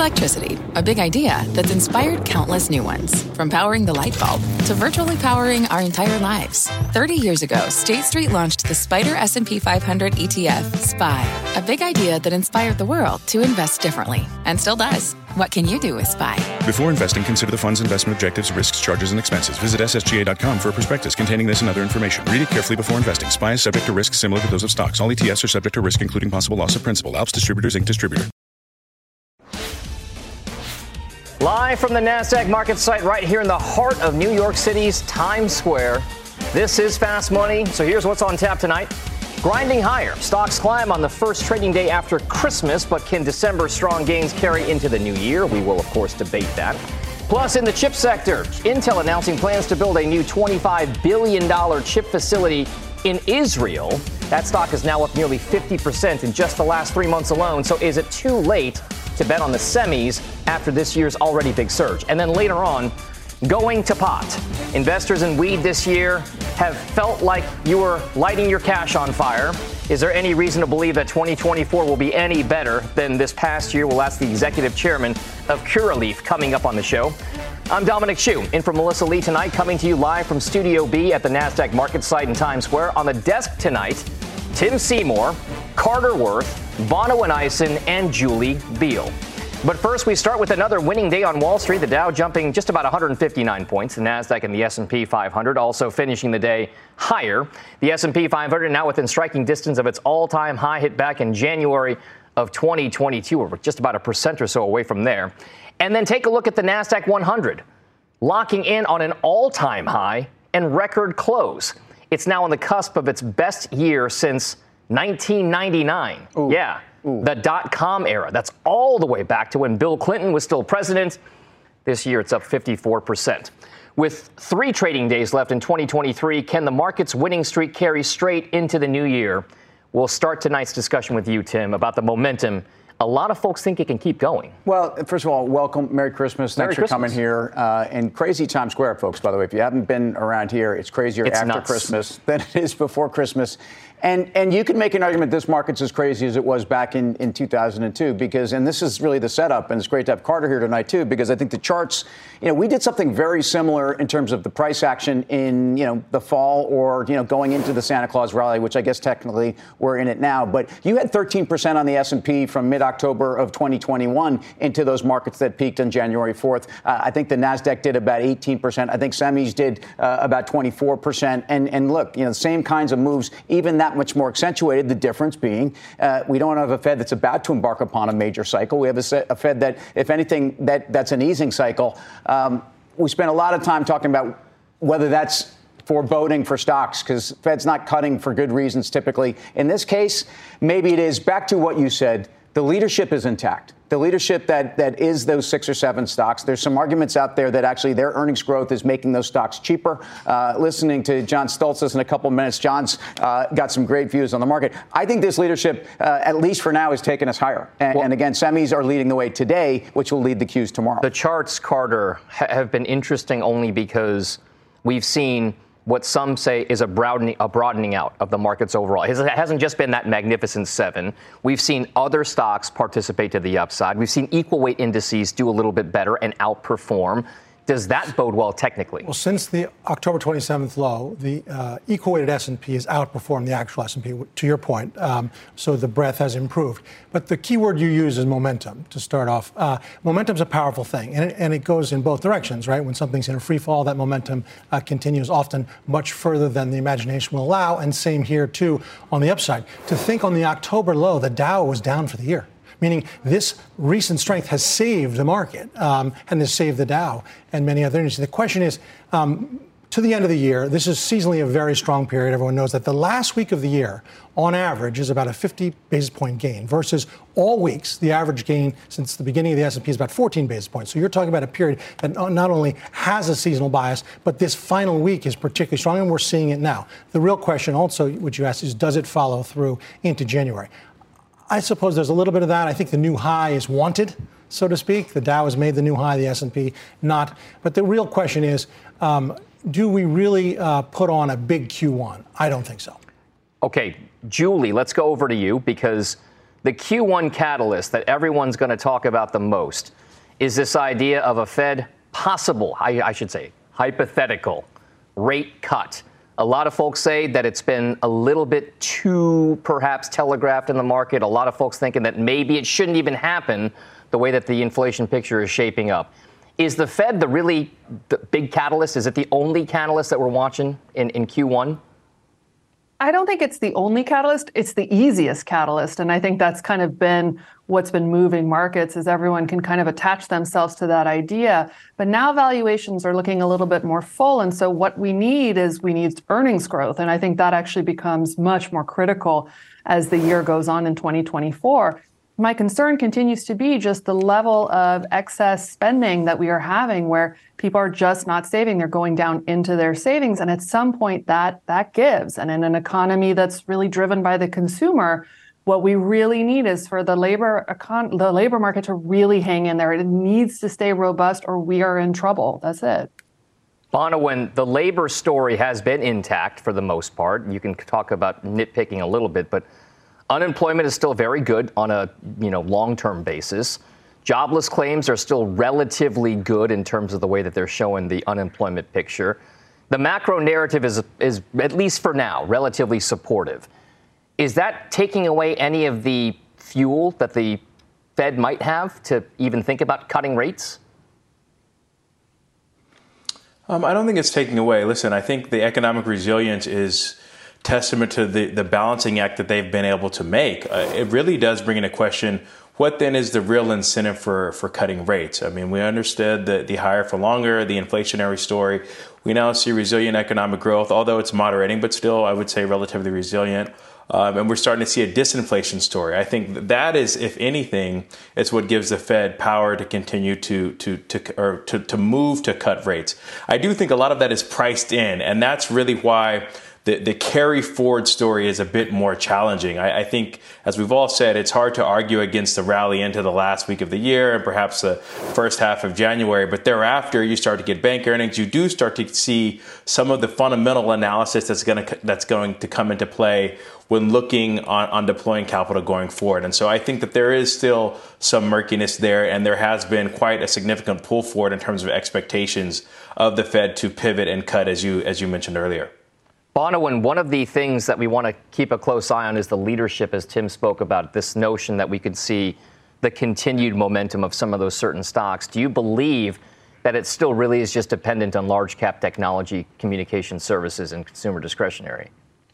Electricity, a big idea that's inspired countless new ones. From powering the light bulb to virtually powering our entire lives. 30 years ago, State Street launched the SPDR S&P 500 ETF, SPY. A big idea that inspired the world to invest differently. And still does. What can you do with SPY? Before investing, consider the fund's investment objectives, risks, charges, and expenses. Visit ssga.com for a prospectus containing this and other information. Read it carefully before investing. SPY is subject to risks similar to those of stocks. All ETFs are subject to risk, including possible loss of principal. Alps Distributors, Inc. Distributor. Live from the NASDAQ market site right here in the heart of New York City's Times Square. This is Fast Money. So here's what's on tap tonight. Grinding higher. Stocks climb on the first trading day after Christmas, but can December's strong gains carry into the new year? We will, of course, debate that. Plus, in the chip sector, Intel announcing plans to build a new $25 billion chip facility in Israel. That stock is now up nearly 50% in just the last 3 months alone. So is it too late to bet on the semis after this year's already big surge? And then later on, going to pot. Investors in weed this year have felt like you were lighting your cash on fire. Is there any reason to believe that 2024 will be any better than this past year? We'll ask the executive chairman of Curaleaf coming up on the show. I'm Dominic Hsu, in for Melissa Lee tonight, coming to you live from Studio B at the NASDAQ market site in Times Square. On the desk tonight, Tim Seymour, Carter Worth, Bono and Eisen, and Julie Biel. But first, we start with another winning day on Wall Street. The Dow jumping just about 159 points. The Nasdaq and the S&P 500 also finishing the day higher. The S&P 500 now within striking distance of its all-time high hit back in January of 2022. We're just about 1% or so away from there. And then take a look at the Nasdaq 100, locking in on an all-time high and record close. It's now on the cusp of its best year since 1999. Ooh. Yeah. Ooh. The dot-com era. That's all the way back to when Bill Clinton was still president. This year, it's up 54%. With 3 trading days left in 2023, can the market's winning streak carry straight into the new year? We'll start tonight's discussion with you, Tim, about the momentum. A lot of folks think it can keep going. Well, first of all, welcome. Merry Christmas. Thanks for coming here. And crazy Times Square, folks, by the way. If you haven't been around here, it's crazier after Christmas than it is before Christmas. And you can make an argument this market's as crazy as it was back in 2002 because, and this is really the setup, and it's great to have Carter here tonight too, because I think the charts, we did something very similar in terms of the price action in, the fall or, going into the Santa Claus rally, which I guess technically we're in it now. But you had 13% on the S&P from mid-October of 2021 into those markets that peaked on January 4th. I think the NASDAQ did about 18%. I think semis did about 24%. And look, the same kinds of moves, even that much more accentuated, the difference being we don't have a Fed that's about to embark upon a major cycle. We have a Fed that, if anything, that's an easing cycle. We spent a lot of time talking about whether that's foreboding for stocks because Fed's not cutting for good reasons typically. In this case, maybe it is. Back to what you said, the leadership is intact. The leadership that is those 6 or 7 stocks. There's some arguments out there that actually their earnings growth is making those stocks cheaper. Listening to John Stoltzfus in a couple of minutes, John's got some great views on the market. I think this leadership, at least for now, is taking us higher. And again, semis are leading the way today, which will lead the cues tomorrow. The charts, Carter, have been interesting only because we've seen what some say is a broadening out of the markets overall. It hasn't just been that magnificent 7. We've seen other stocks participate to the upside. We've seen equal weight indices do a little bit better and outperform. Does that bode well technically? Well, since the October 27th low, the equal-weighted S&P has outperformed the actual S&P, to your point. So the breadth has improved. But the key word you use is momentum to start off. Momentum's a powerful thing, and it goes in both directions, right? When something's in a free fall, that momentum continues often much further than the imagination will allow. And same here, too, on the upside. To think on the October low, the Dow was down for the year. Meaning this recent strength has saved the market and has saved the Dow and many other indices. The question is, to the end of the year, this is seasonally a very strong period. Everyone knows that the last week of the year, on average, is about a 50 basis point gain versus all weeks. The average gain since the beginning of the S&P is about 14 basis points. So you're talking about a period that not only has a seasonal bias, but this final week is particularly strong, and we're seeing it now. The real question also, which you asked, is does it follow through into January? I suppose there's a little bit of that. I think the new high is wanted, so to speak. The Dow has made the new high, the S&P not. But the real question is, do we really put on a big Q1? I don't think so. Okay, Julie, let's go over to you because the Q1 catalyst that everyone's going to talk about the most is this idea of a Fed possible, I should say, hypothetical rate cut. A lot of folks say that it's been a little bit too perhaps telegraphed in the market. A lot of folks thinking that maybe it shouldn't even happen the way that the inflation picture is shaping up. Is the Fed the big catalyst? Is it the only catalyst that we're watching in Q1? I don't think it's the only catalyst. It's the easiest catalyst. And I think that's kind of been what's been moving markets, is everyone can kind of attach themselves to that idea. But now valuations are looking a little bit more full. And so what we need earnings growth. And I think that actually becomes much more critical as the year goes on in 2024. My concern continues to be just the level of excess spending that we are having, where people are just not saving. They're going down into their savings. And at some point that gives. And in an economy that's really driven by the consumer, what we really need is for the labor market to really hang in there. It needs to stay robust or we are in trouble. That's it. Bonawyn, the labor story has been intact for the most part. You can talk about nitpicking a little bit, but unemployment is still very good on a long-term basis. Jobless claims are still relatively good in terms of the way that they're showing the unemployment picture. The macro narrative is at least for now, relatively supportive. Is that taking away any of the fuel that the Fed might have to even think about cutting rates? I don't think it's taking away. Listen, I think the economic resilience is testament to the balancing act that they've been able to make. It really does bring into question, what then is the real incentive for cutting rates? I mean, we understood the higher for longer, the inflationary story. We now see resilient economic growth, although it's moderating, but still, I would say, relatively resilient. And we're starting to see a disinflation story. I think that is, if anything, it's what gives the Fed power to continue to move to cut rates. I do think a lot of that is priced in, and that's really why the carry forward story is a bit more challenging. I think, as we've all said, it's hard to argue against the rally into the last week of the year and perhaps the first half of January. But thereafter, you start to get bank earnings. You do start to see some of the fundamental analysis that's going to come into play when looking on deploying capital going forward. And so I think that there is still some murkiness there, and there has been quite a significant pull forward in terms of expectations of the Fed to pivot and cut, as you mentioned earlier. Bonawyn, one of the things that we want to keep a close eye on is the leadership, as Tim spoke about, this notion that we could see the continued momentum of some of those certain stocks. Do you believe that it still really is just dependent on large cap technology, communication services, and consumer discretionary?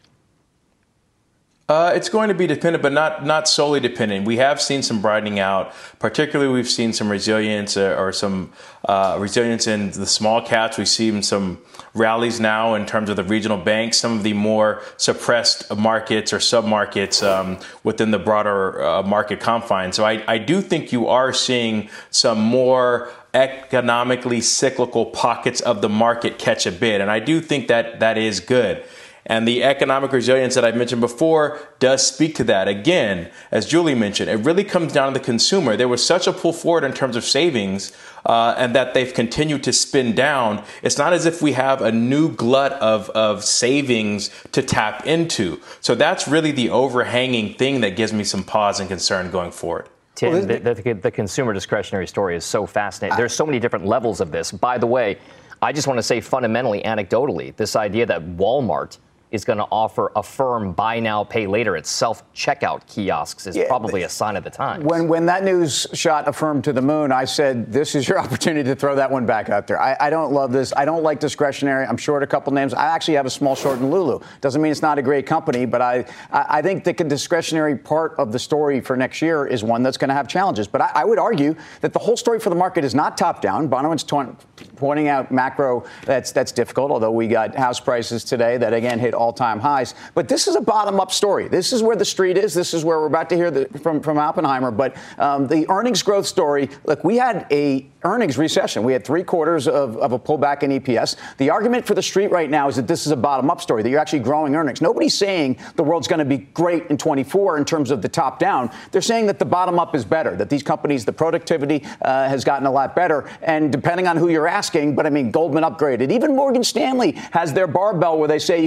It's going to be dependent, but not solely dependent. We have seen some broadening out. Particularly, we've seen some resilience resilience in the small caps. We've seen some rallies now in terms of the regional banks, some of the more suppressed markets or sub-markets within the broader market confines. So I do think you are seeing some more economically cyclical pockets of the market catch a bid. And I do think that is good. And the economic resilience that I mentioned before does speak to that. Again, as Julie mentioned, it really comes down to the consumer. There was such a pull forward in terms of savings and that they've continued to spin down. It's not as if we have a new glut of savings to tap into. So that's really the overhanging thing that gives me some pause and concern going forward. Tim, the consumer discretionary story is so fascinating. There's so many different levels of this. By the way, I just want to say fundamentally, anecdotally, this idea that Walmart is going to offer a firm buy now, pay later at self-checkout kiosks is probably a sign of the times. When that news shot Affirm to the moon, I said, this is your opportunity to throw that one back out there. I don't love this. I don't like discretionary. I'm short a couple names. I actually have a small short in Lulu. Doesn't mean it's not a great company, but I think the discretionary part of the story for next year is one that's going to have challenges. But I would argue that the whole story for the market is not top down. Bonawyn's pointing out macro that's difficult, although we got house prices today that, again, hit all-time highs. But this is a bottom-up story. This is where the street is. This is where we're about to hear from Oppenheimer. But the earnings growth story, look, we had a earnings recession. We had 3 quarters of a pullback in EPS. The argument for the street right now is that this is a bottom-up story, that you're actually growing earnings. Nobody's saying the world's going to be great in 24 in terms of the top-down. They're saying that the bottom-up is better, that these companies, the productivity has gotten a lot better. And depending on who you're asking, but I mean, Goldman upgraded. Even Morgan Stanley has their barbell where they say you can get some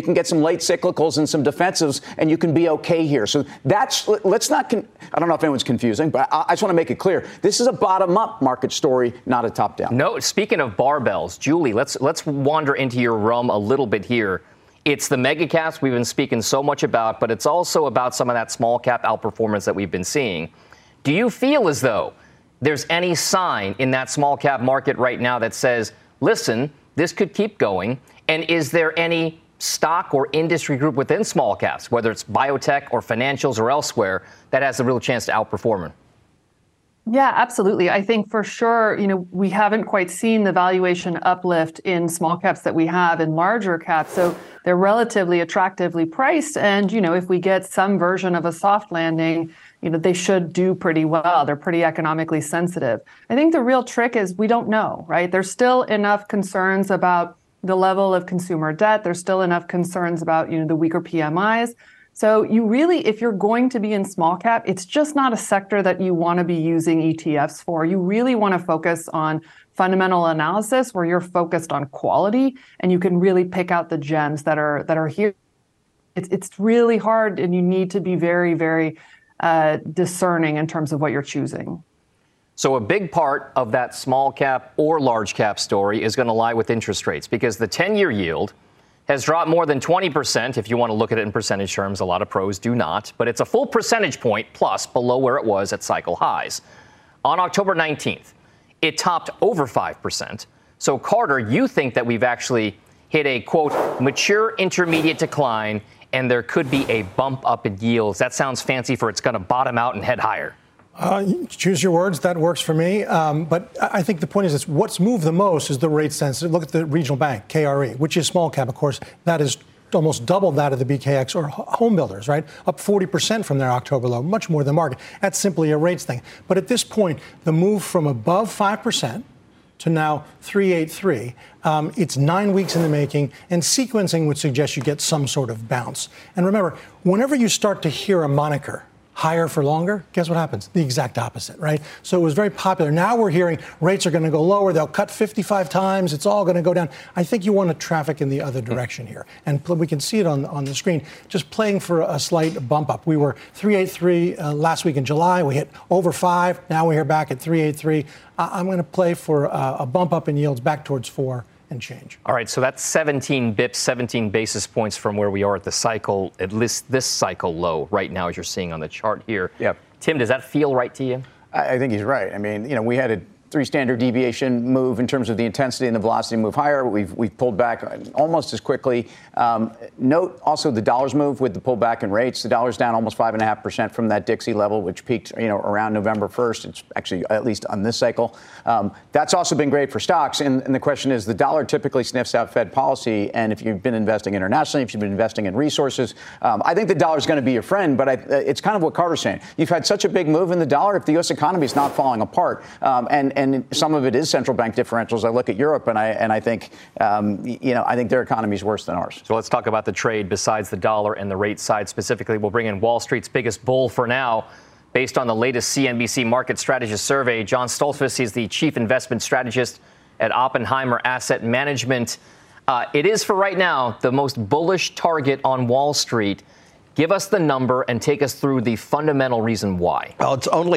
late cyclicals and some defensives, and you can be okay here. So let's not, I don't know if anyone's confusing, but I just want to make it clear. This is a bottom-up market story, not a top-down. No, speaking of barbells, Julie, let's wander into your realm a little bit here. It's the mega caps we've been speaking so much about, but it's also about some of that small cap outperformance that we've been seeing. Do you feel as though there's any sign in that small cap market right now that says, listen, this could keep going? And is there any stock or industry group within small caps, whether it's biotech or financials or elsewhere, that has a real chance to outperform it? Yeah, absolutely. I think for sure, we haven't quite seen the valuation uplift in small caps that we have in larger caps. So they're relatively attractively priced. And, if we get some version of a soft landing, they should do pretty well. They're pretty economically sensitive. I think the real trick is we don't know, right? There's still enough concerns about the level of consumer debt. There's still enough concerns about, the weaker PMIs. So you really, if you're going to be in small cap, it's just not a sector that you want to be using ETFs for. You really want to focus on fundamental analysis where you're focused on quality and you can really pick out the gems that are here. It's really hard, and you need to be very, very discerning in terms of what you're choosing. So a big part of that small cap or large cap story is going to lie with interest rates, because the 10-year yield has dropped more than 20%. If you want to look at it in percentage terms, a lot of pros do not, but it's a full percentage point plus below where it was at cycle highs. On October 19th, it topped over 5%. So Carter, you think that we've actually hit a, quote, mature intermediate decline, and there could be a bump up in yields. That sounds fancy for it's going to bottom out and head higher. Choose your words. That works for me. But I think the point is this. What's moved the most is the rate sensitive. Look at the regional bank, KRE, which is small cap, of course. That is almost double that of the BKX or home builders, right? Up 40% from their October low, much more than market. That's simply a rates thing. But at this point, the move from above 5% to now 383, it's 9 weeks in the making, and sequencing would suggest you get some sort of bounce. And remember, whenever you start to hear a moniker, higher for longer, guess what happens? The exact opposite, right? So it was very popular. Now we're hearing rates are going to go lower. They'll cut 55 times. It's all going to go down. I think you want to traffic in the other direction here. And we can see it on the screen, just playing for a slight bump up. We were 383 last week in July. We hit over 5. Now we're back at 383. I'm going to play for a bump up in yields back towards 4. And change. All right, so that's 17 bips, 17 basis points from where we are at the cycle, at least this cycle low right now, as you're seeing on the chart here. Yep. Tim, does that feel right to you? I think he's right. I mean, we had a 3 standard deviation move in terms of the intensity and the velocity move higher. We've pulled back almost as quickly. Note also the dollar's move with the pullback in rates. The dollar's down almost 5.5% from that Dixie level, which peaked around November 1st. It's actually at least on this cycle. That's also been great for stocks. And the question is, the dollar typically sniffs out Fed policy. And if you've been investing internationally, if you've been investing in resources, I think the dollar's going to be your friend. But it's kind of what Carter's saying. You've had such a big move in the dollar. If the U.S. economy is not falling apart, and some of it is central bank differentials. I look at Europe and I think, I think their economy is worse than ours. So let's talk about the trade besides the dollar and the rate side specifically. We'll bring in Wall Street's biggest bull for now. Based on the latest CNBC Market Strategist survey, John Stoltzfus is the chief investment strategist at Oppenheimer Asset Management. It is, for right now, the most bullish target on Wall Street. Give us the number and take us through the fundamental reason why. Well, it's only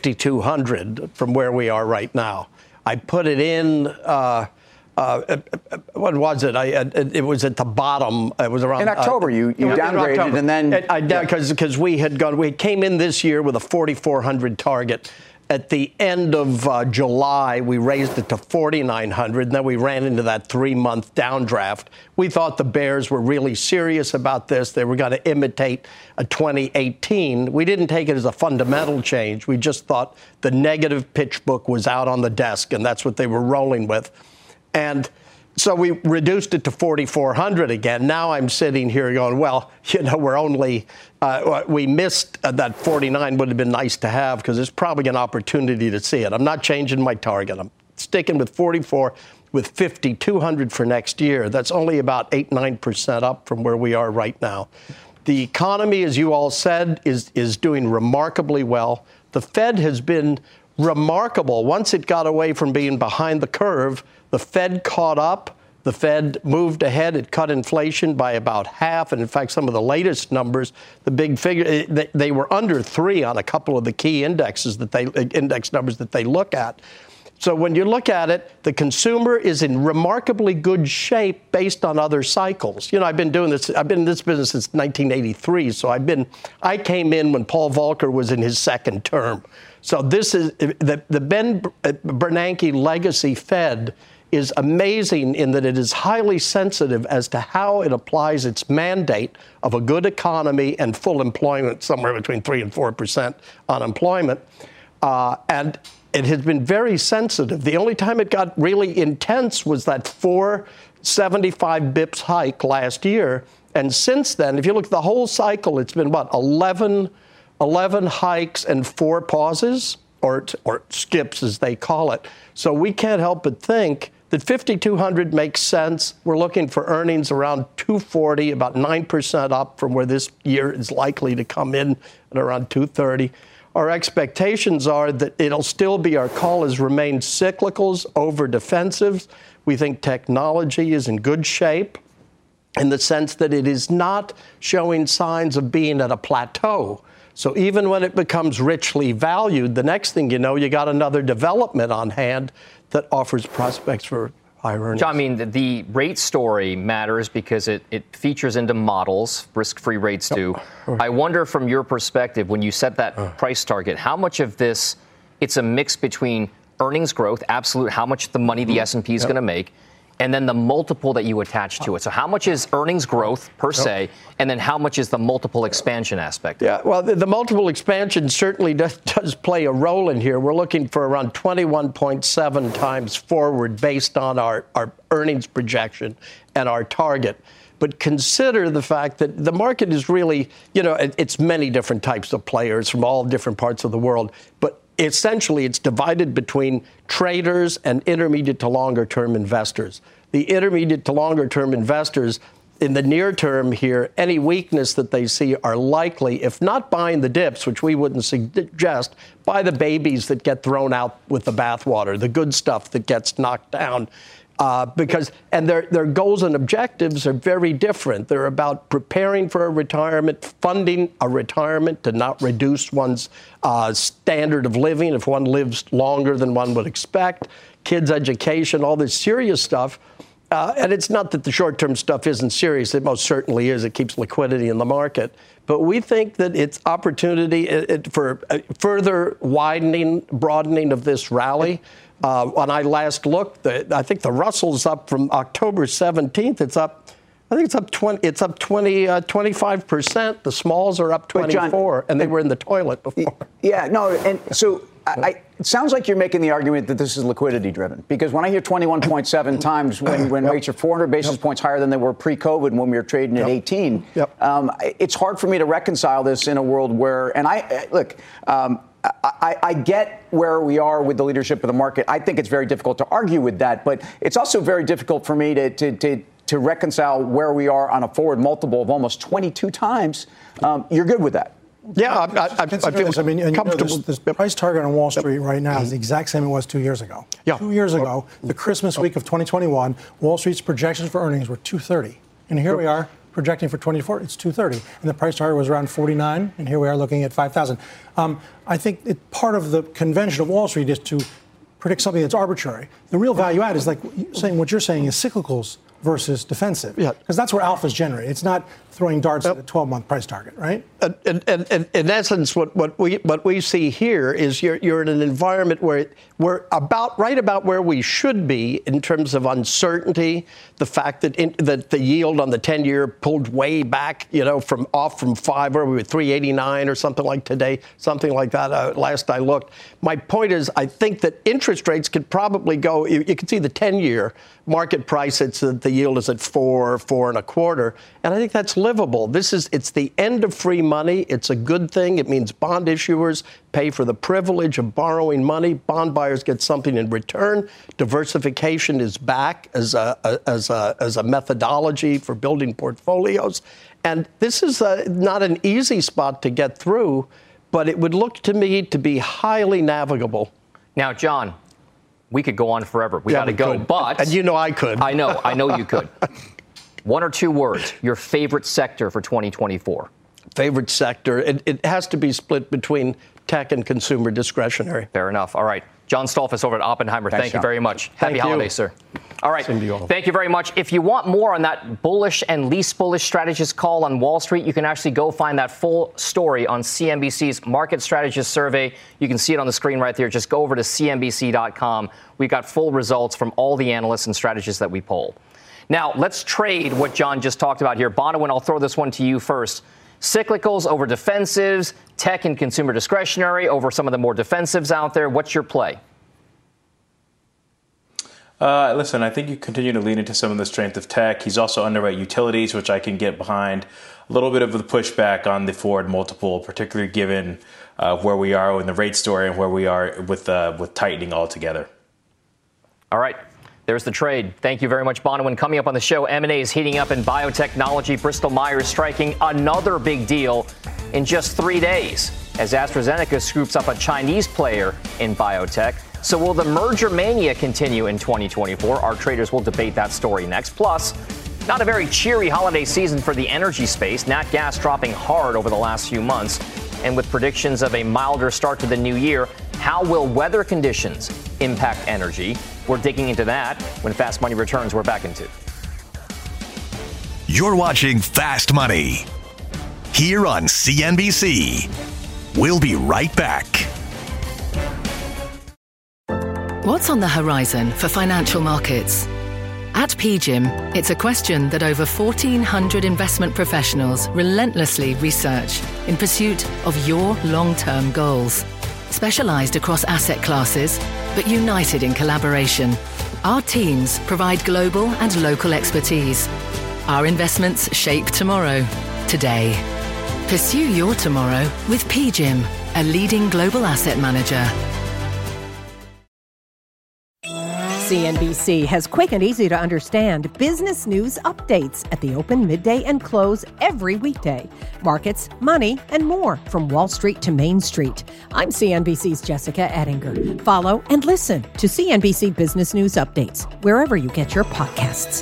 5,200 from where we are right now. I put it in, what was it? It was at the bottom. It was around. In October, you downgraded October. And then. Because we came in this year with a 4,400 target. At the end of July, we raised it to 4,900, and then we ran into that 3-month downdraft. We thought the bears were really serious about this. They were going to imitate a 2018. We didn't take it as a fundamental change. We just thought the negative pitch book was out on the desk, and that's what they were rolling with. And so we reduced it to 4,400 again. Now I'm sitting here going, well, we're only, we missed that 49 would have been nice to have because there's probably an opportunity to see it. I'm not changing my target. I'm sticking with 44 with 5,200 for next year. That's only about 8-9% up from where we are right now. The economy, as you all said, is doing remarkably well. The Fed has been remarkable. Once it got away from being behind the curve, the Fed caught up. The Fed moved ahead. It cut inflation by about half. And in fact, some of the latest numbers, the big figure, they were under 3 on a couple of the key index numbers that they look at. So when you look at it, the consumer is in remarkably good shape based on other cycles. You know, I've been in this business since 1983. So I came in when Paul Volcker was in his second term. So this is the Ben Bernanke legacy Fed is amazing in that it is highly sensitive as to how it applies its mandate of a good economy and full employment, somewhere between 3 and 4% unemployment. And it has been very sensitive. The only time it got really intense was that 475 bips hike last year. And since then, if you look at the whole cycle, it's been, 11 hikes and 4 pauses, or skips, as they call it. So we can't help but think that 5,200 makes sense. We're looking for earnings around 240, about 9% up from where this year is likely to come in at around 230. Our expectations are that it'll still be, our call has remained cyclicals over defensives. We think technology is in good shape in the sense that it is not showing signs of being at a plateau. So even when it becomes richly valued, the next thing you know, you got another development on hand that offers prospects for higher earnings. John, I mean, the rate story matters because it features into models, risk-free rates do. I wonder from your perspective, when you set that price target, how much of this, it's a mix between earnings growth, absolute, how much the money the S&P is going to make, and then the multiple that you attach to it. So how much is earnings growth per se, and then how much is the multiple expansion aspect? Yeah, well, the multiple expansion certainly does play a role in here. We're looking for around 21.7 times forward based on our earnings projection and our target. But consider the fact that the market is really, it's many different types of players from all different parts of the world. But essentially, it's divided between traders and intermediate to longer term investors. The intermediate to longer term investors, in the near term here, any weakness that they see are likely, if not buying the dips, which we wouldn't suggest, buy the babies that get thrown out with the bathwater, the good stuff that gets knocked down. Because their goals and objectives are very different. They're about preparing for a retirement, funding a retirement to not reduce one's standard of living if one lives longer than one would expect, kids' education, all this serious stuff. And it's not that the short-term stuff isn't serious. It most certainly is. It keeps liquidity in the market. But we think that it's opportunity for further broadening of this rally. When I last looked, I think the Russell's up from October 17th. It's up 25%. The smalls are up 24%, and they were in the toilet before. Yeah, no, and so it sounds like you're making the argument that this is liquidity driven, because when I hear 21.7 times when rates are 400 basis points higher than they were pre-COVID when we were trading at 18, it's hard for me to reconcile this in a world where, and I get where we are with the leadership of the market. I think it's very difficult to argue with that, but it's also very difficult for me to reconcile where we are on a forward multiple of almost 22 times. You're good with that? Yeah, I feel comfortable. This price target on Wall Street right now is the exact same it was 2 years ago. 2 years ago, the Christmas week of 2021, Wall Street's projections for earnings were 230, and here we are. Projecting for 24, it's 230, and the price target was around 49, and here we are looking at 5,000. I think part of the convention of Wall Street is to predict something that's arbitrary. The real value add is like saying what you're saying is cyclicals versus defensive, because that's where alpha is generated. It's not throwing darts at a 12-month price target, right? And in essence, what we see here is you're in an environment where we're right about where we should be in terms of uncertainty. The fact that that the yield on the 10-year pulled way back, from 5, where we were 389 or something like today, something like that. Last I looked, my point is, I think that interest rates could probably go. You can see the 10-year market price. The yield is at 4 1/4, and I think that's livable. It's the end of free money. It's a good thing. It means bond issuers pay for the privilege of borrowing money. Bond buyers get something in return. Diversification is back as a methodology for building portfolios. And this is not an easy spot to get through, but it would look to me to be highly navigable. Now, John, We could go on forever. We got to go. But and I could. I know you could. One or two words, your favorite sector for 2024. Favorite sector. It has to be split between tech and consumer discretionary. Fair enough. All right. John Stolfus over at Oppenheimer. Thank you very much. Happy holidays, sir. All right. Thank you very much. If you want more on that bullish and least bullish strategist call on Wall Street, you can actually go find that full story on CNBC's Market Strategist Survey. You can see it on the screen right there. Just go over to CNBC.com. We've got full results from all the analysts and strategists that we poll. Now, let's trade what John just talked about here. Bonawyn, I'll throw this one to you first. Cyclicals over defensives, tech and consumer discretionary over some of the more defensives out there. What's your play? Listen, I think you continue to lean into some of the strength of tech. He's also underweight utilities, which I can get behind. A little bit of the pushback on the forward multiple, particularly given where we are in the rate story and where we are with tightening altogether. All right. There's the trade. Thank you very much, Bonawyn. Coming up on the show, M&A is heating up in biotechnology. Bristol Myers striking another big deal in just 3 days as AstraZeneca scoops up a Chinese player in biotech. So will the merger mania continue in 2024? Our traders will debate that story next. Plus, not a very cheery holiday season for the energy space. Nat gas dropping hard over the last few months. And with predictions of a milder start to the new year, how will weather conditions impact energy? We're digging into that when Fast Money returns. We're back into. You're watching Fast Money here on CNBC. We'll be right back. What's on the horizon for financial markets? At PGIM, it's a question that over 1,400 investment professionals relentlessly research in pursuit of your long-term goals. Specialized across asset classes, but united in collaboration, our teams provide global and local expertise. Our investments shape tomorrow, today. Pursue your tomorrow with PGIM, a leading global asset manager. CNBC has quick and easy to understand business news updates at the open, midday, and close every weekday. Markets, money, and more from Wall Street to Main Street. I'm CNBC's Jessica Ettinger. Follow and listen to CNBC Business News Updates wherever you get your podcasts.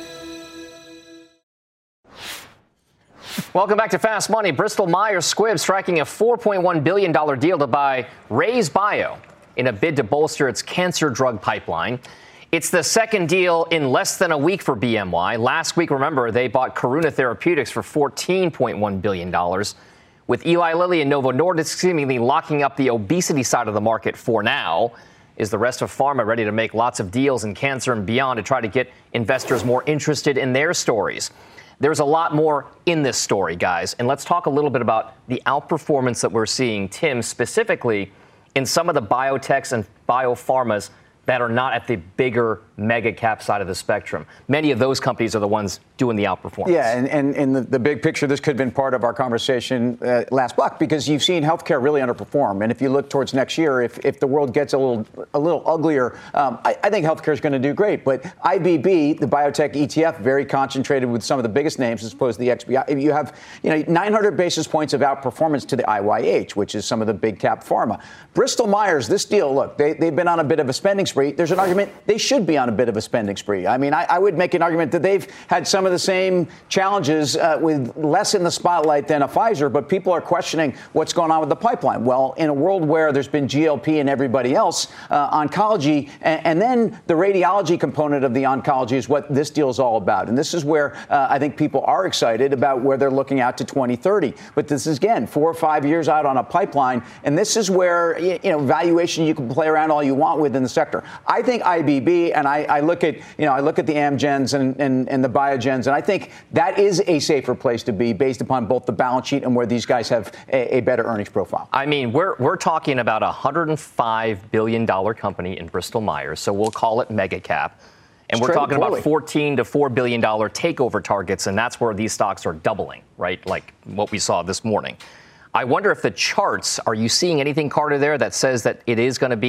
Welcome back to Fast Money. Bristol Myers Squibb striking a $4.1 billion deal to buy RayzeBio in a bid to bolster its cancer drug pipeline. It's the second deal in less than a week for BMY. Last week, remember, they bought Karuna Therapeutics for $14.1 billion. With Eli Lilly and Novo Nordisk seemingly locking up the obesity side of the market for now, is the rest of pharma ready to make lots of deals in cancer and beyond to try to get investors more interested in their stories? There's a lot more in this story, guys. And let's talk a little bit about the outperformance that we're seeing, Tim, specifically in some of the biotechs and biopharmas that are not at the bigger mega cap side of the spectrum. Many of those companies are the ones doing the outperformance. Yeah, and in the big picture, this could have been part of our conversation last block because you've seen healthcare really underperform. And if you look towards next year, if the world gets a little uglier, I think healthcare is going to do great. But IBB, the biotech ETF, very concentrated with some of the biggest names as opposed to the XBI. You have 900 basis points of outperformance to the IYH, which is some of the big cap pharma. Bristol Myers, this deal, look, they've been on a bit of a spending spree. There's an argument they should be on a bit of a spending spree. I mean, I would make an argument that they've had some of the same challenges with less in the spotlight than a Pfizer, but people are questioning what's going on with the pipeline. Well, in a world where there's been GLP and everybody else, oncology, and then the radiology component of the oncology is what this deal is all about. And this is where I think people are excited about where they're looking out to 2030. But this is, again, 4 or 5 years out on a pipeline. And this is where, valuation you can play around all you want with in the sector. I think IBB, and I look at the Amgens and the Biogens, and I think that is a safer place to be based upon both the balance sheet and where these guys have a better earnings profile. I mean, we're talking about a $105 billion company in Bristol Myers, so we'll call it mega cap. And we're talking about $14 to $4 billion takeover targets, and that's where these stocks are doubling, right? Like what we saw this morning. I wonder if the charts, are you seeing anything, Carter, there that says that it is going to be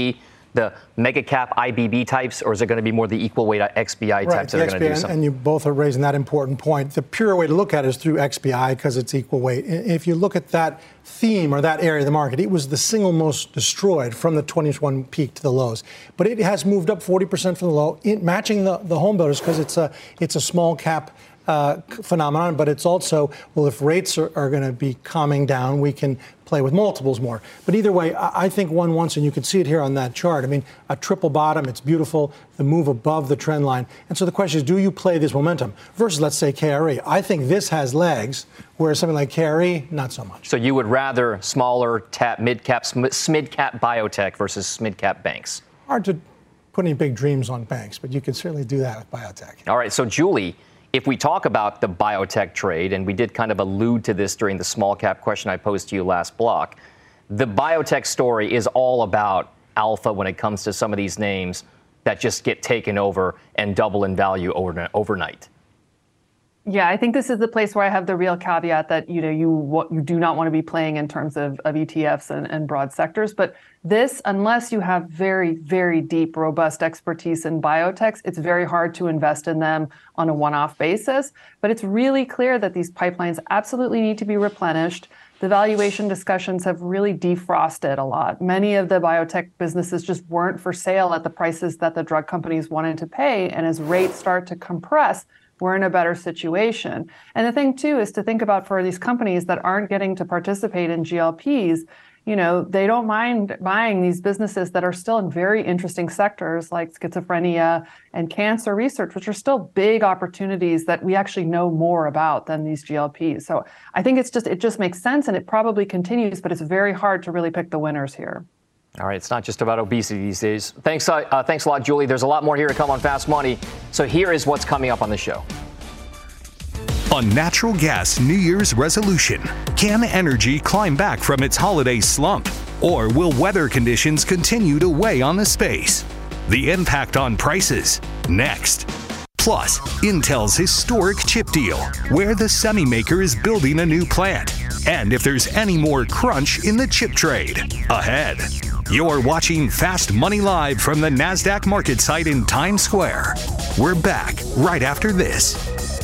the mega cap IBB types, or is it going to be more the equal weight XBI types that are going to do something? And you both are raising that important point. The pure way to look at it is through XBI because it's equal weight. If you look at that theme or that area of the market, it was the single most destroyed from the 2021 peak to the lows. But it has moved up 40% from the low, matching the home builders because it's a small cap phenomenon, but it's also, well, if rates are going to be calming down, we can play with multiples more. But either way, I think one wants, and you can see it here on that chart, I mean, a triple bottom, it's beautiful, the move above the trend line. And so the question is, do you play this momentum versus, let's say, KRE? I think this has legs, whereas something like KRE, not so much. So you would rather smaller mid-cap, SMID-cap biotech versus SMID-cap banks? Hard to put any big dreams on banks, but you can certainly do that with biotech. All right, so Julie, if we talk about the biotech trade, and we did kind of allude to this during the small cap question I posed to you last block, the biotech story is all about alpha when it comes to some of these names that just get taken over and double in value overnight. Yeah, I think this is the place where I have the real caveat that you do not want to be playing in terms of ETFs and broad sectors. But this, unless you have very, very deep, robust expertise in biotechs, it's very hard to invest in them on a one-off basis. But it's really clear that these pipelines absolutely need to be replenished. The valuation discussions have really defrosted a lot. Many of the biotech businesses just weren't for sale at the prices that the drug companies wanted to pay. And as rates start to compress, we're in a better situation. And the thing, too, is to think about for these companies that aren't getting to participate in GLPs, they don't mind buying these businesses that are still in very interesting sectors like schizophrenia and cancer research, which are still big opportunities that we actually know more about than these GLPs. So I think it just makes sense, and it probably continues, but it's very hard to really pick the winners here. All right, it's not just about obesity these days. Thanks a lot, Julie. There's a lot more here to come on Fast Money. So here is what's coming up on the show. On natural gas New Year's resolution, can energy climb back from its holiday slump? Or will weather conditions continue to weigh on the space? The impact on prices, next. Plus, Intel's historic chip deal, where the semi maker is building a new plant. And if there's any more crunch in the chip trade, ahead. You're watching Fast Money Live from the NASDAQ market site in Times Square. We're back right after this.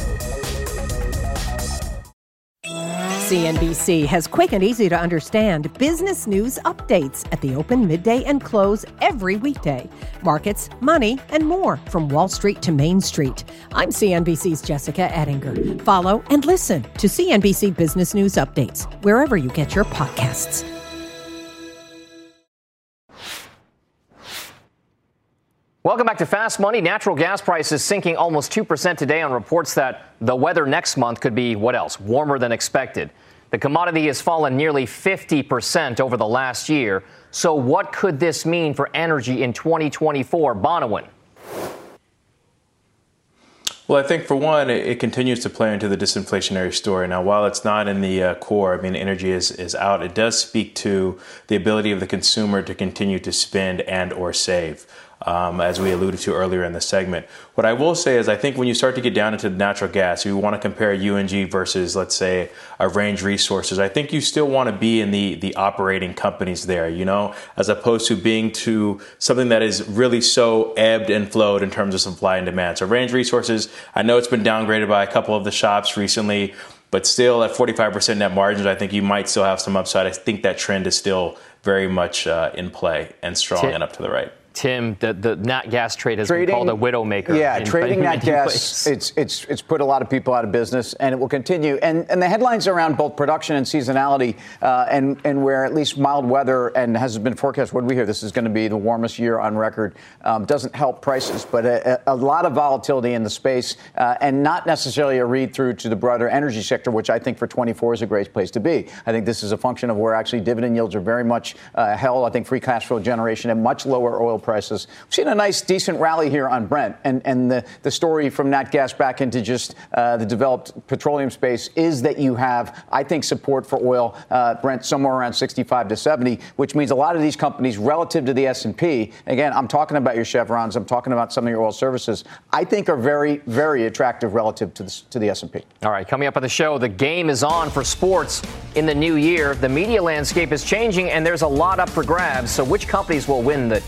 CNBC has quick and easy to understand business news updates at the open, midday, and close every weekday. Markets, money, and more from Wall Street to Main Street. I'm CNBC's Jessica Ettinger. Follow and listen to CNBC Business News Updates wherever you get your podcasts. Welcome back to Fast Money. Natural gas prices sinking almost 2% today on reports that the weather next month could be, what else, warmer than expected. The commodity has fallen nearly 50% over the last year. So what could this mean for energy in 2024? Bonawyn. Well, I think, for one, it continues to play into the disinflationary story. Now, while it's not in the core, energy is out, it does speak to the ability of the consumer to continue to spend and or save. As we alluded to earlier in the segment. What I will say is I think when you start to get down into natural gas, you want to compare UNG versus, let's say, a Range Resources. I think you still want to be in the operating companies there, as opposed to being to something that is really so ebbed and flowed in terms of supply and demand. So Range Resources, I know it's been downgraded by a couple of the shops recently, but still at 45% net margins, I think you might still have some upside. I think that trend is still very much in play and strong and up to the right. Tim, the nat gas trade has been called a widowmaker. Yeah, trading nat gas, it's put a lot of people out of business, and it will continue. And the headlines around both production and seasonality, and where at least mild weather and has been forecast, what do we hear? This is going to be the warmest year on record. Doesn't help prices, but a lot of volatility in the space, and not necessarily a read through to the broader energy sector, which I think for 24 is a great place to be. I think this is a function of where actually dividend yields are very much held. I think free cash flow generation and much lower oil prices. We've seen a nice, decent rally here on Brent. And the story from nat gas back into just the developed petroleum space is that you have, I think, support for oil, Brent, somewhere around 65 to 70, which means a lot of these companies relative to the S&P, again, I'm talking about your Chevrons, I'm talking about some of your oil services, I think are very, very attractive relative to the S&P. All right, coming up on the show, the game is on for sports in the new year. The media landscape is changing, and there's a lot up for grabs. So which companies will win the tip-off?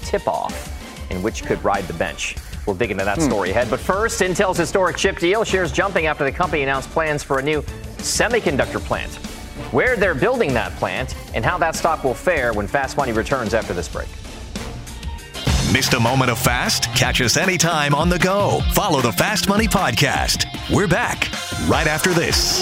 off, and which could ride the bench. We'll dig into that story ahead. But first, Intel's historic chip deal, shares jumping after the company announced plans for a new semiconductor plant. Where they're building that plant and how that stock will fare when Fast Money returns after this break. Missed a moment of Fast? Catch us anytime on the go. Follow the Fast Money podcast. We're back right after this.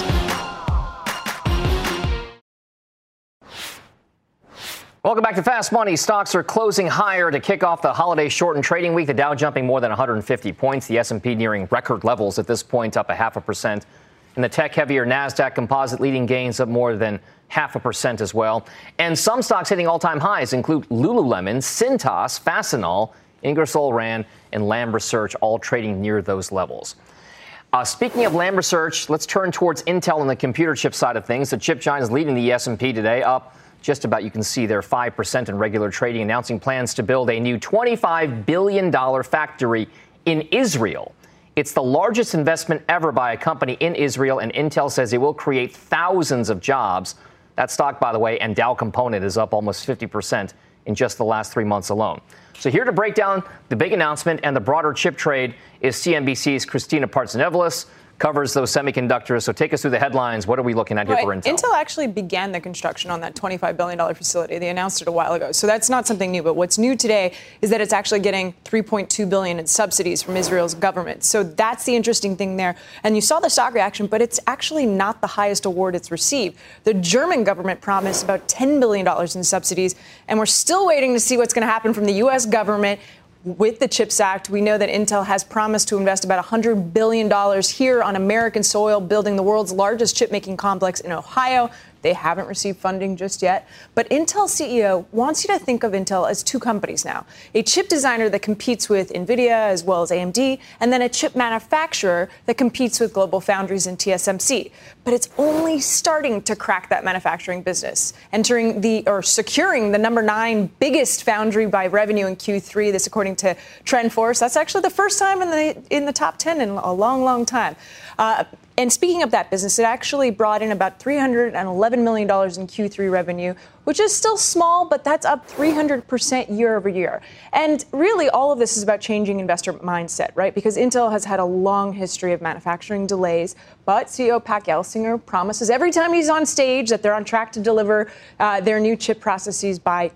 Welcome back to Fast Money. Stocks are closing higher to kick off the holiday shortened trading week. The Dow jumping more than 150 points. The S&P nearing record levels at this point, up 0.5%. And the tech-heavier NASDAQ composite leading gains up more than 0.5% as well. And some stocks hitting all-time highs include Lululemon, Cintas, Fastenal, Ingersoll Rand, and Lam Research, all trading near those levels. Speaking of Lam Research, let's turn towards Intel on the computer chip side of things. The chip giant is leading the S&P today, up just about, you can see there, 5% in regular trading, announcing plans to build a new $25 billion factory in Israel. It's the largest investment ever by a company in Israel, and Intel says it will create thousands of jobs. That stock, by the way, and Dow Component is up almost 50% in just the last 3 months alone. So here to break down the big announcement and the broader chip trade is CNBC's Christina Partsinevelos, covers those semiconductors. So take us through the headlines. What are we looking at here for Intel? Intel actually began the construction on that $25 billion facility. They announced it a while ago. So that's not something new. But what's new today is that it's actually getting $3.2 billion in subsidies from Israel's government. So that's the interesting thing there. And you saw the stock reaction, but it's actually not the highest award it's received. The German government promised about $10 billion in subsidies. And we're still waiting to see what's going to happen from the U.S. government. With the CHIPS Act, we know that Intel has promised to invest about $100 billion here on American soil, building the world's largest chip-making complex in Ohio. They haven't received funding just yet. But Intel's CEO wants you to think of Intel as two companies now. A chip designer that competes with NVIDIA as well as AMD, and then a chip manufacturer that competes with GlobalFoundries and TSMC. But it's only starting to crack that manufacturing business, securing the number 9 biggest foundry by revenue in Q3. This according to TrendForce. That's actually the first time in the top 10 in a long, long time. And speaking of that business, it actually brought in about $311 million in Q3 revenue, which is still small, but that's up 300% year over year. And really, all of this is about changing investor mindset, right? Because Intel has had a long history of manufacturing delays, but CEO Pat Gelsinger promises every time he's on stage that they're on track to deliver their new chip processes by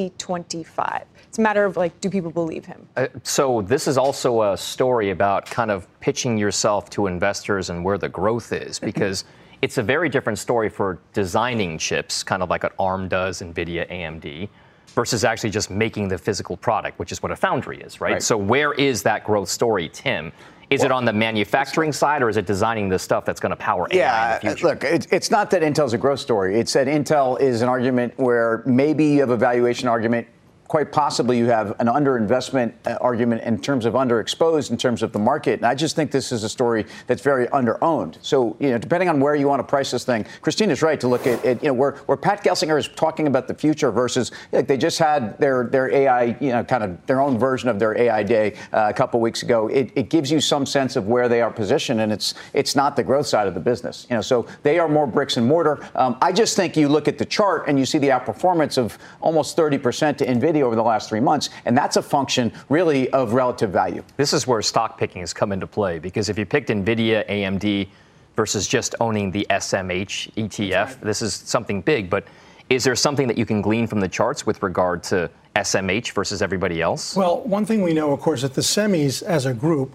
2025. It's a matter of, do people believe him? So this is also a story about kind of pitching yourself to investors and where the growth is, because it's a very different story for designing chips, kind of like what ARM does, NVIDIA, AMD, versus actually just making the physical product, which is what a foundry is, right? So where is that growth story, Tim? Is it on the manufacturing side, or is it designing the stuff that's going to power AI in the future? Look, it's not that Intel's a growth story. It's that Intel is an argument where maybe you have a valuation argument. Quite possibly you have an underinvestment argument in terms of underexposed in terms of the market. And I just think this is a story that's very underowned. So, depending on where you want to price this thing, Christina's right to look at where Pat Gelsinger is talking about the future versus they just had their AI, kind of their own version of their AI day a couple weeks ago. It gives you some sense of where they are positioned, and it's not the growth side of the business. So they are more bricks and mortar. I just think you look at the chart and you see the outperformance of almost 30% to NVIDIA over the last 3 months, and that's a function really of relative value. This is where stock picking has come into play, because if you picked NVIDIA, AMD versus just owning the SMH ETF, this is something big, but is there something that you can glean from the charts with regard to SMH versus everybody else? Well, one thing we know, of course, that the semis as a group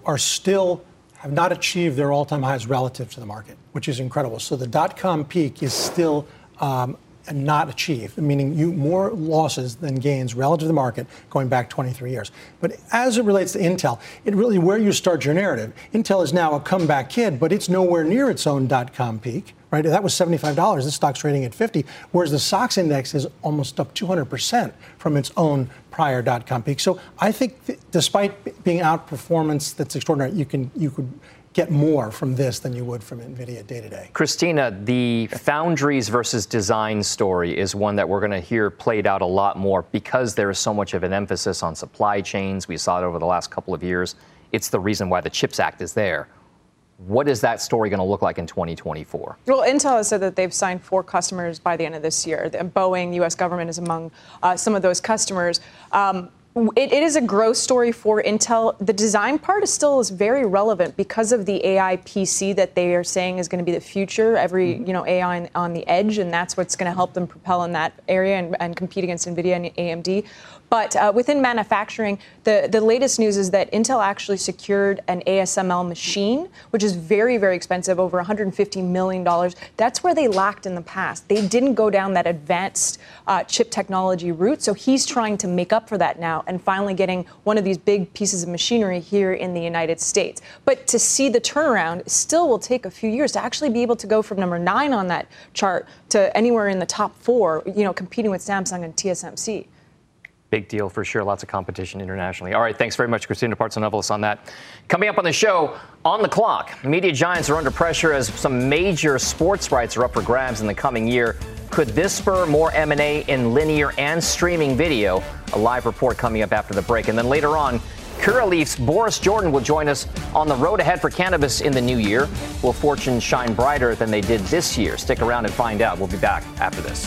have not achieved their all-time highs relative to the market, which is incredible. So the dot-com peak is still and not achieved, meaning more losses than gains relative to the market going back 23 years. But as it relates to Intel, it really where you start your narrative. Intel is now a comeback kid, but it's nowhere near its own dot-com peak, right? That was $75. This stock's trading at $50, whereas the SOX index is almost up 200% from its own prior dot-com peak. So I think despite being outperformance that's extraordinary, you could get more from this than you would from NVIDIA day to day. Christina, the foundries versus design story is one that we're going to hear played out a lot more because there is so much of an emphasis on supply chains. We saw it over the last couple of years. It's the reason why the CHIPS Act is there. What is that story going to look like in 2024? Well, Intel has said that they've signed 4 customers by the end of this year. Boeing, U.S. government is among some of those customers. It is a growth story for Intel. The design part is very relevant because of the AI PC that they are saying is going to be the future. AI on the edge, and that's what's going to help them propel in that area and compete against NVIDIA and AMD. But within manufacturing, the latest news is that Intel actually secured an ASML machine, which is very, very expensive, over $150 million. That's where they lacked in the past. They didn't go down that advanced chip technology route. So he's trying to make up for that now and finally getting one of these big pieces of machinery here in the United States. But to see the turnaround still will take a few years to actually be able to go from number 9 on that chart to anywhere in the top 4, competing with Samsung and TSMC. Big deal for sure. Lots of competition internationally. All right. Thanks very much, Christina Partsinevelos, on that. Coming up on the show, On the Clock, media giants are under pressure as some major sports rights are up for grabs in the coming year. Could this spur more M&A in linear and streaming video? A live report coming up after the break. And then later on, Curaleaf's Boris Jordan will join us on the road ahead for cannabis in the new year. Will fortunes shine brighter than they did this year? Stick around and find out. We'll be back after this.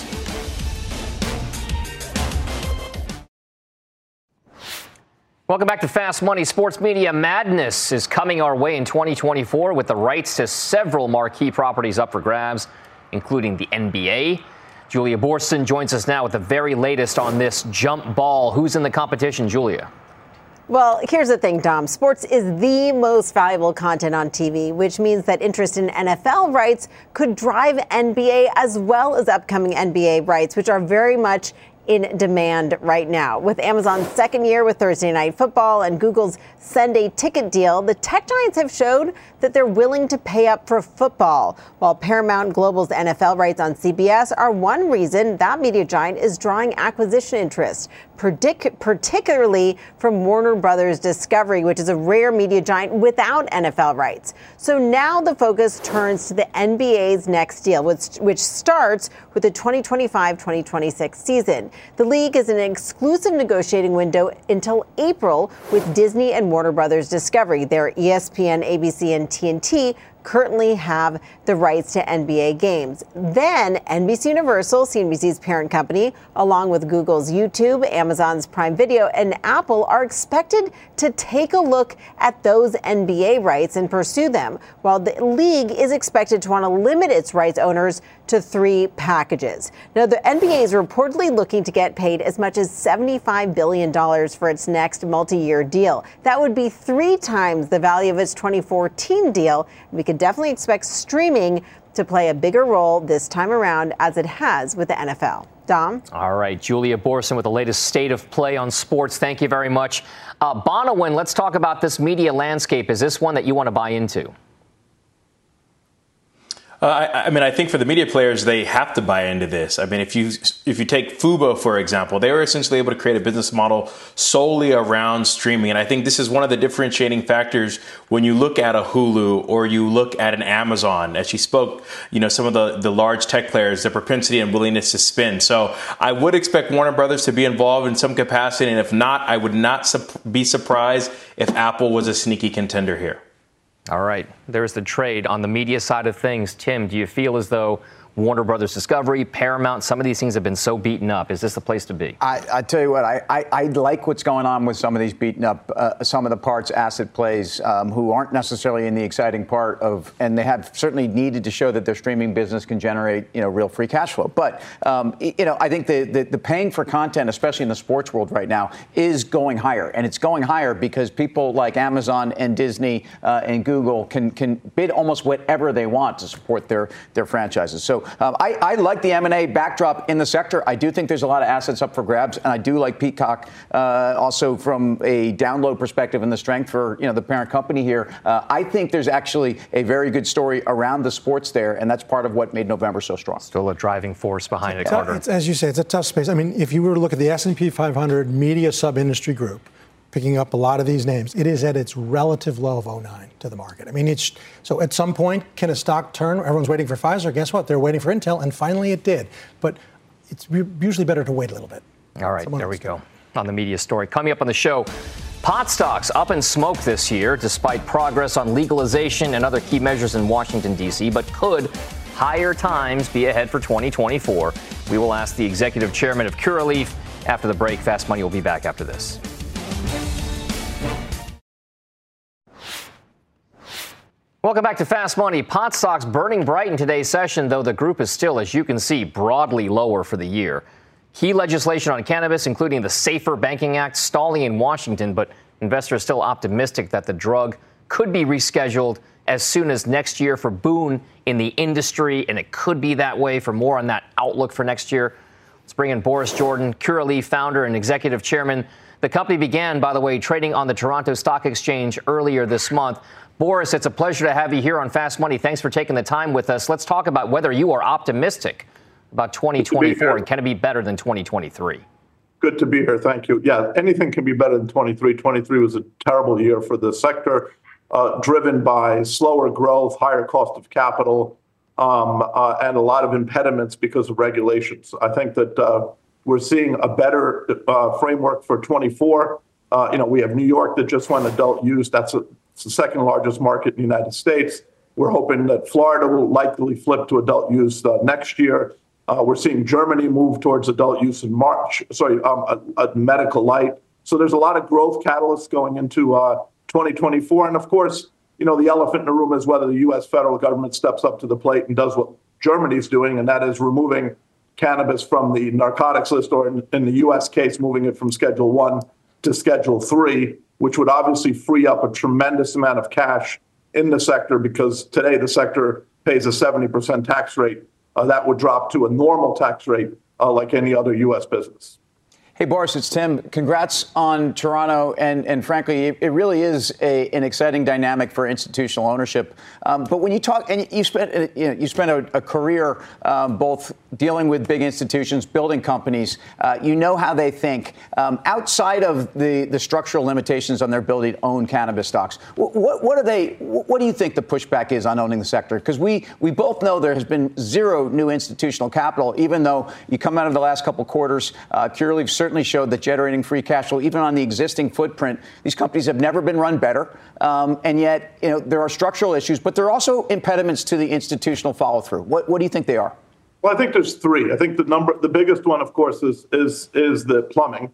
Welcome back to Fast Money. Sports media madness is coming our way in 2024 with the rights to several marquee properties up for grabs, including the NBA. Julia Boorstin joins us now with the very latest on this jump ball. Who's in the competition, Julia? Well, here's the thing, Dom. Sports is the most valuable content on TV, which means that interest in NFL rights could drive NBA as well as upcoming NBA rights, which are very much in demand right now. With Amazon's second year with Thursday Night Football and Google's Sunday Ticket deal, the tech giants have showed that they're willing to pay up for football, while Paramount Global's NFL rights on CBS are one reason that media giant is drawing acquisition interest, particularly from Warner Brothers Discovery, which is a rare media giant without NFL rights. So now the focus turns to the NBA's next deal, which starts with the 2025-2026 season. The league is in an exclusive negotiating window until April with Disney and Warner Brothers Discovery. Their ESPN, ABC, and TNT currently have the rights to NBA games. Then NBC Universal, CNBC's parent company, along with Google's YouTube, Amazon's Prime Video, and Apple are expected to take a look at those NBA rights and pursue them, while the league is expected to want to limit its rights owners to 3 packages. Now, the NBA is reportedly looking to get paid as much as $75 billion for its next multi-year deal. That would be 3 times the value of its 2014 deal. We could definitely expect streaming to play a bigger role this time around as it has with the NFL. Dom? All right, Julia Boorstin with the latest state of play on sports. Thank you very much. Bonawyn, let's talk about this media landscape. Is this one that you want to buy into? I think for the media players, they have to buy into this. I mean, if you take Fubo, for example, they were essentially able to create a business model solely around streaming. And I think this is one of the differentiating factors when you look at a Hulu or you look at an Amazon. As she spoke, some of the large tech players, their propensity and willingness to spend. So I would expect Warner Brothers to be involved in some capacity. And if not, I would not be surprised if Apple was a sneaky contender here. All right. There's the trade on the media side of things. Tim, do you feel as though Warner Brothers Discovery, Paramount, some of these things have been so beaten up? Is this the place to be? I tell you what, I like what's going on with some of these beaten up, some of the parts asset plays who aren't necessarily in the exciting part of, and they have certainly needed to show that their streaming business can generate, real free cash flow. But, I think the paying for content, especially in the sports world right now, is going higher. And it's going higher because people like Amazon and Disney and Google can bid almost whatever they want to support their franchises. So I like the M&A backdrop in the sector. I do think there's a lot of assets up for grabs, and I do like Peacock also from a download perspective and the strength for the parent company here. I think there's actually a very good story around the sports there, and that's part of what made November so strong. Still a driving force behind it, Carter. As you say, it's a tough space. I mean, if you were to look at the S&P 500 media sub-industry group, picking up a lot of these names, it is at its relative low of 09 to the market. I mean, so at some point, can a stock turn? Everyone's waiting for Pfizer. Guess what? They're waiting for Intel, and finally it did. But it's usually better to wait a little bit. All right, there we go on the media story. Coming up on the show, pot stocks up in smoke this year, despite progress on legalization and other key measures in Washington, D.C., but could higher times be ahead for 2024? We will ask the executive chairman of Curaleaf after the break. Fast Money will be back after this. Welcome back to Fast Money. Pot stocks burning bright in today's session, though the group is still, as you can see, broadly lower for the year. Key legislation on cannabis, including the Safer Banking Act, stalling in Washington, but investors still optimistic that the drug could be rescheduled as soon as next year for boon in the industry, and it could be that way. For more on that outlook for next year, let's bring in Boris Jordan, Curaleaf founder and executive chairman. The company began, by the way, trading on the Toronto Stock Exchange earlier this month. Boris, it's a pleasure to have you here on Fast Money. Thanks for taking the time with us. Let's talk about whether you are optimistic about 2024 and can it be better than 2023? Good to be here. Thank you. Yeah, anything can be better than 23. 23 was a terrible year for the sector, driven by slower growth, higher cost of capital, and a lot of impediments because of regulations. I think that we're seeing a better framework for 24. We have New York that just went adult use. It's the second largest market in the United States. We're hoping that Florida will likely flip to adult use next year. We're seeing Germany move towards adult use in March, a medical light. So there's a lot of growth catalysts going into 2024. And of course, the elephant in the room is whether the U.S. federal government steps up to the plate and does what Germany's doing, and that is removing cannabis from the narcotics list, or in the U.S. case, moving it from Schedule 1 to Schedule 3, which would obviously free up a tremendous amount of cash in the sector, because today the sector pays a 70% tax rate. That would drop to a normal tax rate like any other U.S. business. Hey, Boris, it's Tim. Congrats on Toronto. And frankly, it really is an exciting dynamic for institutional ownership. But when you talk, and you spent a career both dealing with big institutions, building companies, you know how they think. Outside of the structural limitations on their ability to own cannabis stocks, what do you think the pushback is on owning the sector? Because we both know there has been zero new institutional capital, even though you come out of the last couple quarters, Curaleaf certainly showed that generating free cash flow, even on the existing footprint, these companies have never been run better. And yet, there are structural issues, but there are also impediments to the institutional follow through. What do you think they are? Well, I think there's three. I think the biggest one, of course, is the plumbing.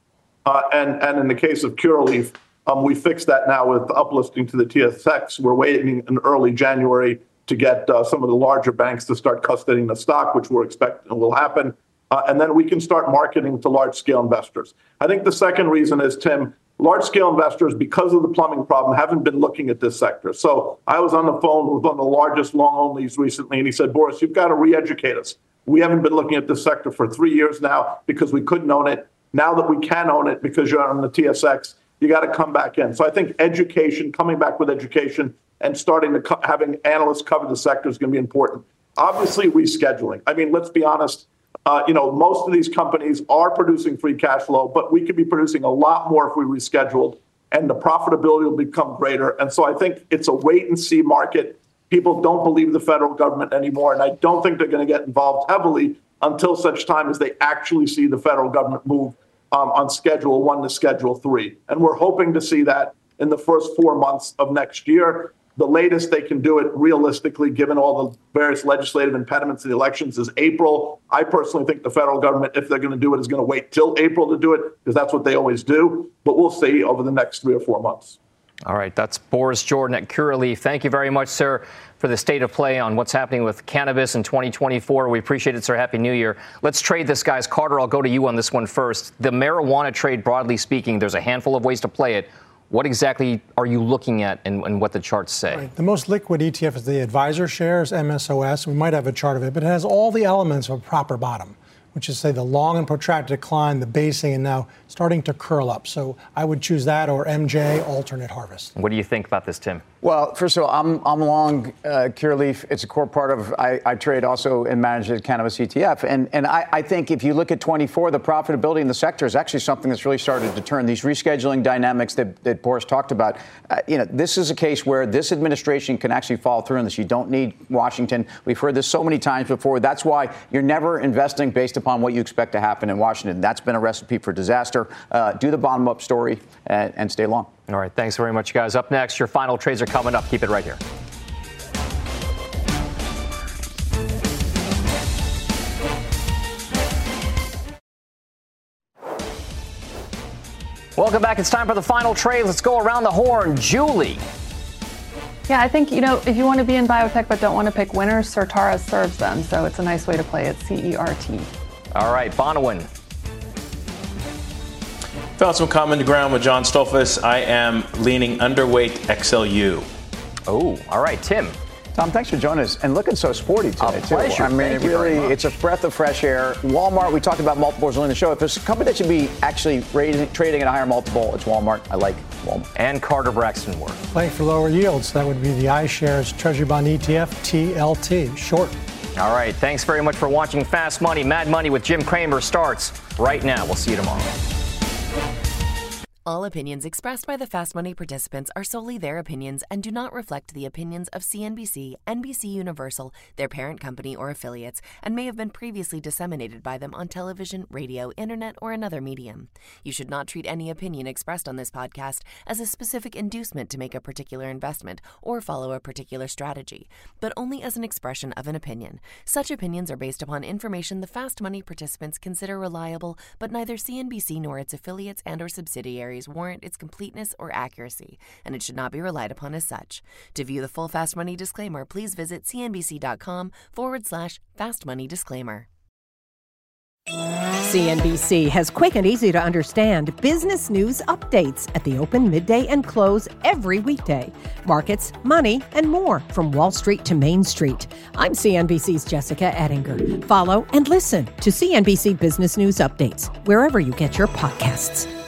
And in the case of Curaleaf, we fixed that now with uplisting to the TSX. We're waiting in early January to get some of the larger banks to start custodying the stock, which we're expecting will happen. And then we can start marketing to large-scale investors. I think the second reason is, Tim, large-scale investors, because of the plumbing problem, haven't been looking at this sector. So I was on the phone with one of the largest long-onlys recently, and he said, Boris, you've got to re-educate us. We haven't been looking at this sector for 3 years now because we couldn't own it. Now that we can own it because you're on the TSX, you got to come back in. So I think education, coming back with education and starting to having analysts cover the sector is going to be important. Obviously, rescheduling. I mean, let's be honest. Most of these companies are producing free cash flow, but we could be producing a lot more if we rescheduled, and the profitability will become greater. And so I think it's a wait and see market. People don't believe the federal government anymore, and I don't think they're going to get involved heavily until such time as they actually see the federal government move on Schedule 1 to Schedule 3. And we're hoping to see that in the first 4 months of next year. The latest they can do it realistically, given all the various legislative impediments in the elections, is April. I personally think the federal government, if they're going to do it, is going to wait till April to do it, because that's what they always do. But we'll see over the next 3 or 4 months. All right. That's Boris Jordan at Curaleaf. Thank you very much, sir, for the state of play on what's happening with cannabis in 2024. We appreciate it, sir. Happy New Year. Let's trade this, guys. Carter, I'll go to you on this one first. The marijuana trade, broadly speaking, there's a handful of ways to play it. What exactly are you looking at and what the charts say? Right. The most liquid ETF is the Advisor Shares, MSOS. We might have a chart of it, but it has all the elements of a proper bottom, which is, say, the long and protracted decline, the basing, and now starting to curl up. So I would choose that or MJ, alternate harvest. What do you think about this, Tim? Well, first of all, I'm long Curaleaf. It's a core part of, I trade also and manage the cannabis ETF. And I think if you look at 24, the profitability in the sector is actually something that's really started to turn. These rescheduling dynamics that Boris talked about, this is a case where this administration can actually follow through on this. You don't need Washington. We've heard this so many times before. That's why you're never investing based upon what you expect to happen in Washington. That's been a recipe for disaster. Do the bottom-up story and stay long. All right. Thanks very much, guys. Up next, your final trades are coming up. Keep it right here. Welcome back. It's time for the final trade. Let's go around the horn. Julie, Yeah, I think, if you want to be in biotech but don't want to pick winners, Certara serves them. So it's a nice way to play it, CERT. All right, Bonawyn. Found some common ground with John Stolfus. I am leaning underweight XLU. Oh, all right, Tim. Tom, thanks for joining us and looking so sporty today, too. I mean, it's a breath of fresh air. Walmart, we talked about multiples earlier in the show. If there's a company that should be actually trading at a higher multiple, it's Walmart. I like Walmart. And Carter Braxton Worth. Playing for lower yields, that would be the iShares Treasury Bond ETF, TLT, short. All right, thanks very much for watching Fast Money. Mad Money with Jim Cramer starts right now. We'll see you tomorrow. All opinions expressed by the Fast Money participants are solely their opinions and do not reflect the opinions of CNBC, NBC Universal, their parent company, or affiliates, and may have been previously disseminated by them on television, radio, internet, or another medium. You should not treat any opinion expressed on this podcast as a specific inducement to make a particular investment or follow a particular strategy, but only as an expression of an opinion. Such opinions are based upon information the Fast Money participants consider reliable, but neither CNBC nor its affiliates and or subsidiaries warrant its completeness or accuracy, and it should not be relied upon as such. To view the full Fast Money disclaimer, please visit cnbc.com/Fast Money Disclaimer. CNBC has quick and easy to understand business news updates at the open, midday, and close every weekday. Markets, money, and more from Wall Street to Main Street. I'm CNBC's Jessica Ettinger. Follow and listen to CNBC Business News Updates wherever you get your podcasts.